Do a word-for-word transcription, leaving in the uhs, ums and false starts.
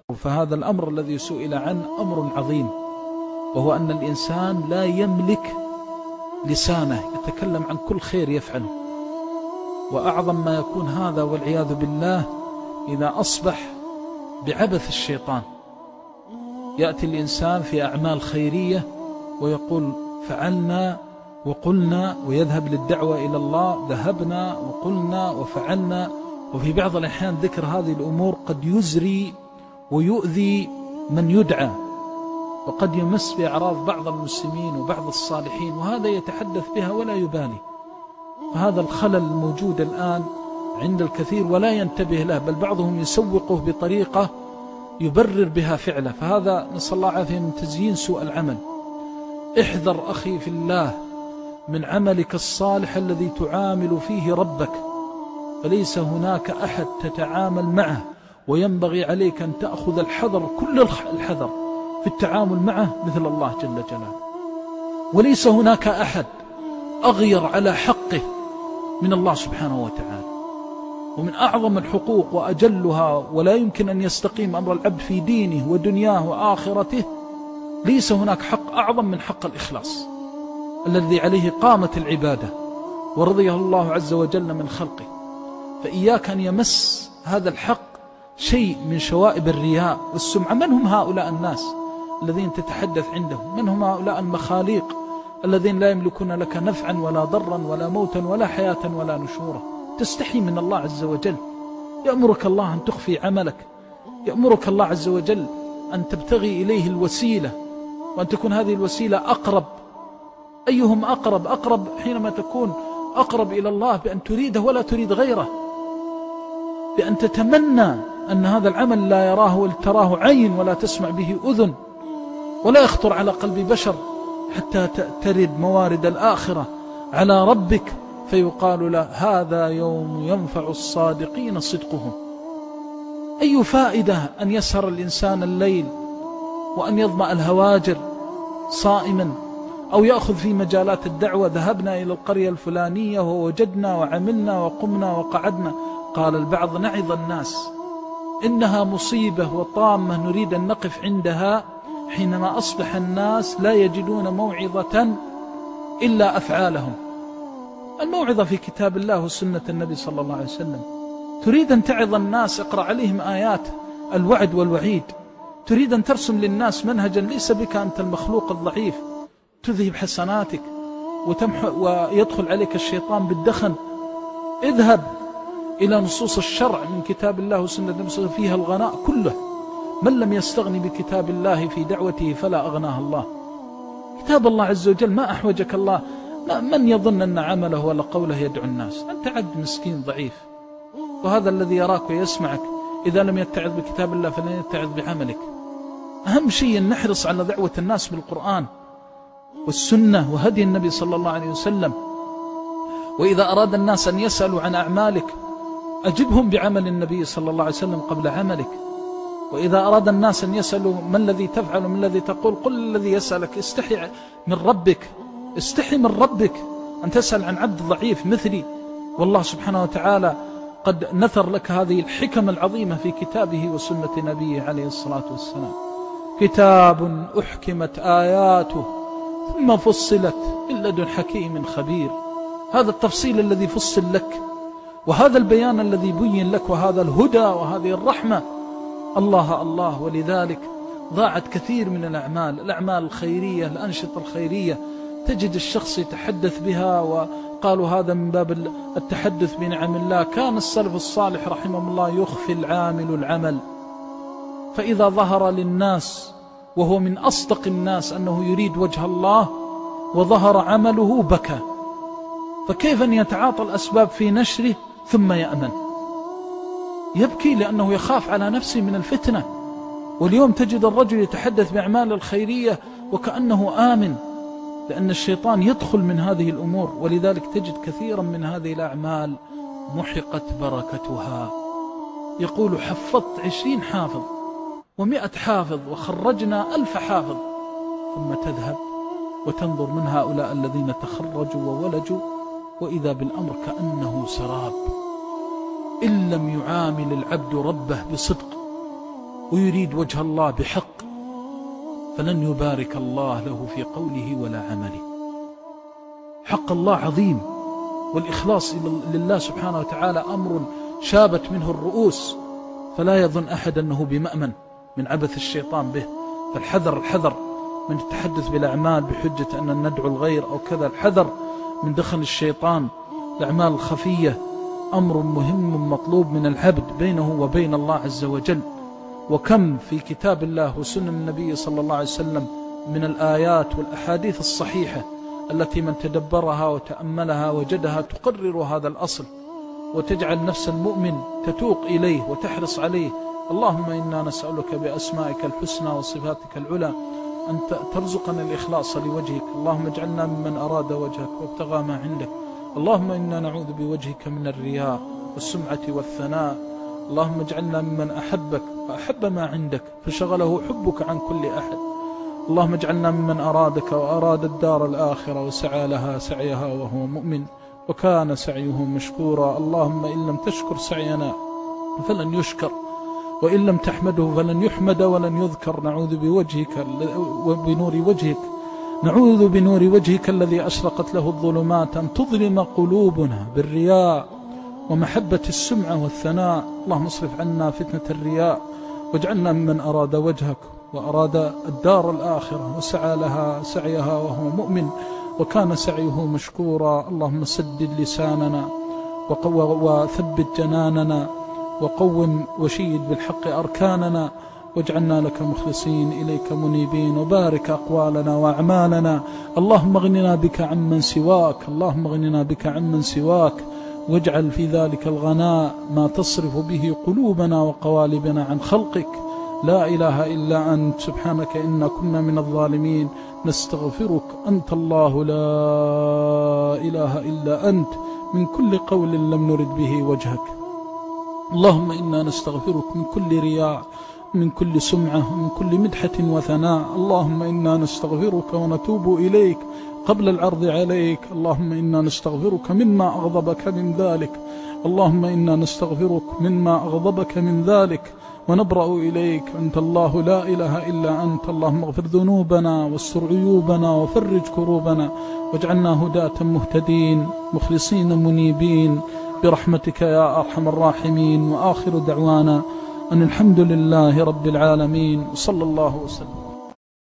فهذا الأمر الذي سئل عنه أمر عظيم، وهو أن الإنسان لا يملك لسانه يتكلم عن كل خير يفعله. وأعظم ما يكون هذا والعياذ بالله إذا أصبح بعبث الشيطان. يأتي الإنسان في أعمال خيرية ويقول فعلنا وقلنا، ويذهب للدعوة إلى الله، ذهبنا وقلنا وفعلنا. وفي بعض الأحيان ذكر هذه الأمور قد يزري ويؤذي من يدعى، وقد يمس بأعراض بعض المسلمين وبعض الصالحين، وهذا يتحدث بها ولا يبالي. فهذا الخلل الموجود الآن عند الكثير ولا ينتبه له، بل بعضهم يسوقه بطريقة يبرر بها فعله. فهذا نسأل الله عافية من تزيين سوء العمل. احذر أخي في الله من عملك الصالح الذي تعامل فيه ربك، فليس هناك أحد تتعامل معه، وينبغي عليك أن تأخذ الحذر كل الحذر في التعامل معه مثل الله جل جلاله. وليس هناك أحد أغير على حقه من الله سبحانه وتعالى. ومن أعظم الحقوق وأجلها، ولا يمكن أن يستقيم أمر العبد في دينه ودنياه وآخرته، ليس هناك حق أعظم من حق الإخلاص الذي عليه قامت العبادة ورضيه الله عز وجل من خلقه. فإياك أن يمس هذا الحق شيء من شوائب الرياء والسمعة. من هم هؤلاء الناس الذين تتحدث عندهم؟ من هم هؤلاء المخاليق الذين لا يملكون لك نفعا ولا ضرا ولا موتا ولا حياة ولا نشورا؟ تستحي من الله عز وجل. يأمرك الله أن تخفي عملك، يأمرك الله عز وجل أن تبتغي إليه الوسيلة، وأن تكون هذه الوسيلة أقرب. أيهم أقرب؟ أقرب حينما تكون أقرب إلى الله بأن تريده ولا تريد غيره، بأن تتمنى أن هذا العمل لا يراه ولا تراه عين ولا تسمع به أذن ولا يخطر على قلب بشر، حتى ترد موارد الآخرة على ربك فيقال له هذا يوم ينفع الصادقين صدقهم. أي فائدة أن يسهر الإنسان الليل وأن يظمأ الهواجر صائما، أو يأخذ في مجالات الدعوة ذهبنا إلى القرية الفلانية ووجدنا وعملنا وقمنا وقعدنا. قال البعض نعظ الناس، إنها مصيبة وطامة نريد أن نقف عندها حينما أصبح الناس لا يجدون موعظة إلا أفعالهم. الموعظة في كتاب الله وسنة النبي صلى الله عليه وسلم. تريد أن تعظ الناس، اقرأ عليهم آيات الوعد والوعيد. تريد أن ترسم للناس منهجا، ليس بك أنت المخلوق الضعيف تذهب حسناتك وتمحو ويدخل عليك الشيطان بالدخن. اذهب إلى نصوص الشرع من كتاب الله وسنة النبي صلى الله عليه وسلم، فيها الغناء كله. من لم يستغني بكتاب الله في دعوته فلا أغناه الله. كتاب الله عز وجل ما أحوجك الله. من يظن أن عمله ولا قوله يدعو الناس؟ أنت عبد مسكين ضعيف، وهذا الذي يراك ويسمعك إذا لم يتعظ بكتاب الله فلن يتعظ بعملك. أهم شيء نحرص على دعوة الناس بالقرآن والسنة وهدي النبي صلى الله عليه وسلم. وإذا أراد الناس أن يسألوا عن أعمالك أجبهم بعمل النبي صلى الله عليه وسلم قبل عملك. وإذا أراد الناس أن يسألوا ما الذي تفعل وما الذي تقول، قل الذي يسألك استحي من ربك، استحي من ربك أن تسأل عن عبد ضعيف مثلي. والله سبحانه وتعالى قد نثر لك هذه الحكم العظيمة في كتابه وسنة نبيه عليه الصلاة والسلام. كتاب أحكمت آياته ثم فصلت من لدن حكيم خبير. هذا التفصيل الذي فصل لك، وهذا البيان الذي بين لك، وهذا الهدى وهذه الرحمة. الله الله. ولذلك ضاعت كثير من الأعمال، الأعمال الخيرية، الأنشطة الخيرية، تجد الشخص يتحدث بها، وقالوا هذا من باب التحدث بنعم الله. كان السلف الصالح رحمه الله يخفي العامل العمل، فإذا ظهر للناس وهو من أصدق الناس أنه يريد وجه الله وظهر عمله بكى. فكيف أن يتعاطى الأسباب في نشره ثم يأمن؟ يبكي لأنه يخاف على نفسه من الفتنة. واليوم تجد الرجل يتحدث بأعمال الخيرية وكأنه آمن، لأن الشيطان يدخل من هذه الأمور. ولذلك تجد كثيرا من هذه الأعمال محقت بركتها. يقول حفظت عشرين حافظ ومئة حافظ وخرجنا ألف حافظ، ثم تذهب وتنظر من هؤلاء الذين تخرجوا وولجوا وإذا بالأمر كأنه سراب. إن لم يعامل العبد ربه بصدق ويريد وجه الله بحق، فلن يبارك الله له في قوله ولا عمله. حق الله عظيم، والإخلاص لله سبحانه وتعالى أمر شابت منه الرؤوس، فلا يظن أحد أنه بمأمن من عبث الشيطان به. فالحذر الحذر من التحدث بالأعمال بحجة أن ندعو الغير أو كذا، الحذر من دخل الشيطان الأعمال الخفية، أمر مهم مطلوب من العبد بينه وبين الله عز وجل. وكم في كتاب الله وسنن النبي صلى الله عليه وسلم من الآيات والأحاديث الصحيحة التي من تدبرها وتأملها وجدها تقرر هذا الأصل، وتجعل نفس المؤمن تتوق إليه وتحرص عليه. اللهم إنا نسألك بأسمائك الحسنى وصفاتك العلى أن ترزقنا الإخلاص لوجهك. اللهم اجعلنا ممن أراد وجهك وابتغى ما عندك. اللهم إنا نعوذ بوجهك من الرياء والسمعة والثناء. اللهم اجعلنا ممن أحبك وأحب ما عندك فشغله حبك عن كل أحد. اللهم اجعلنا ممن أرادك وأراد الدار الآخرة وسعى لها سعيها وهو مؤمن وكان سعيه مشكورا. اللهم إن لم تشكر سعينا فلن يشكر، وإن لم تحمده فلن يحمد ولن يذكر. نعوذ بوجهك وبنور وجهك نعوذ بنور وجهك الذي أشرقت له الظلمات أن تظلم قلوبنا بالرياء ومحبة السمعة والثناء. اللهم اصرف عنا فتنة الرياء واجعلنا ممن أراد وجهك وأراد الدار الآخرة وسعى لها سعيها وهو مؤمن وكان سعيه مشكورا. اللهم سدد لساننا وثبت جناننا وقوم وشيد بالحق أركاننا، واجعلنا لك مخلصين إليك منيبين، وبارك أقوالنا وأعمالنا. اللهم اغننا بك عمن سواك اللهم اغننا بك عمن سواك واجعل في ذلك الغناء ما تصرف به قلوبنا وقوالبنا عن خلقك. لا إله إلا أنت سبحانك إنا كنا من الظالمين. نستغفرك أنت الله لا إله إلا أنت من كل قول لم نرد به وجهك. اللهم إنا نستغفرك من كل رياء، من كل سمعة، ومن كل مدحة وثناء. اللهم إنا نستغفرك ونتوب إليك قبل العرض عليك. اللهم إنا نستغفرك مما أغضبك من ذلك اللهم إنا نستغفرك مما أغضبك من ذلك ونبرأ إليك. أنت الله لا إله إلا أنت. اللهم اغفر ذنوبنا واستر عيوبنا وفرج كروبنا واجعلنا هداة مهتدين مخلصين منيبين برحمتك يا أرحم الراحمين. وآخر دعوانا أن الحمد لله رب العالمين، صلى الله وسلم.